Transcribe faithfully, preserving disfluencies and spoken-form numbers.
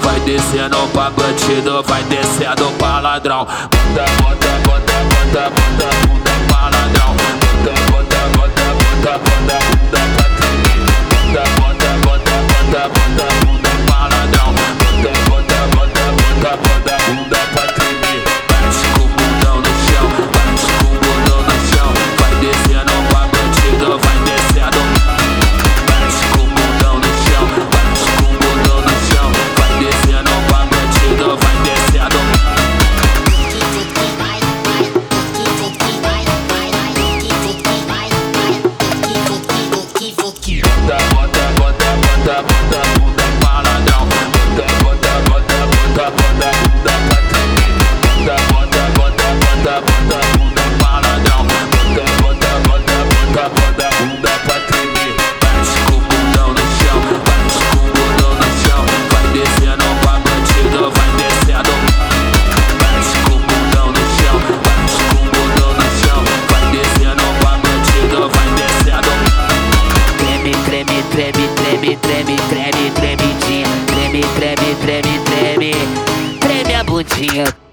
vai descendo pra bandido, vai descendo pra ladrão. Bota, bota, bota, bota, bota bunda pra ladrão. Bota, bota, bota, bota, bota bunda pra tremer. Bota, bota, bota, bota, bota bunda pra ladrão. Bota, bota, bota, bota, bota bunda pra tremer. Bate com o bundão no chão, bate com o bundão no chão, vai descendo pra bandido, vai descendo. Bate com o bundão no chão, bate com o bundão no chão, vai descendo pra bandido, vai descendo. Bota, bota, bota, bota, bota bunda pra ladrão. Bota, bota, bota, bota, bota bunda pra tremer. Bota, bota, bota, bota, bota bunda pra ladrão. Bota, bota, bota, bota, bota bunda pra tremer. Bate com o bundão no chão, bate com o bundão no chão, vai descendo pra bandido, vai descendo. Bate com o bundão no chão, bate com o bundão no chão, vai descendo pra bandido, vai descendo. Treme, treme, treme, treme, treme, treme, tremidinha. Treme, treme, treme, treme, treme a bundinha.